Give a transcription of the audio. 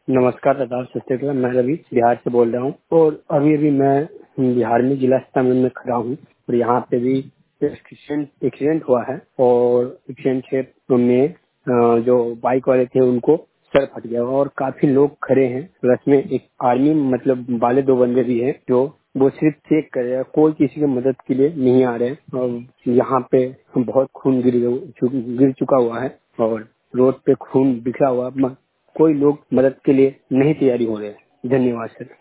नमस्कार दादा, सत श्री अकाल। मैं रवि बिहार से बोल रहा हूँ और अभी अभी मैं बिहार में जिला सीतामढ़ी में खड़ा हूँ और यहाँ पे भी एक्सीडेंट हुआ है और एक्सीडेंट में जो बाइक वाले थे उनको सर फट गया और काफी लोग खड़े हैं। प्लस में एक आर्मी मतलब वाले 2 बंदे भी हैं जो वो सिर्फ चेक कर रहे हैं, कोई किसी की मदद के लिए नहीं आ रहे हैं। और यहाँ पे बहुत खून गिर चुका हुआ है और रोड पे खून बिखरा हुआ, कोई लोग मदद के लिए नहीं तैयारी हो रहे हैं। धन्यवाद सर।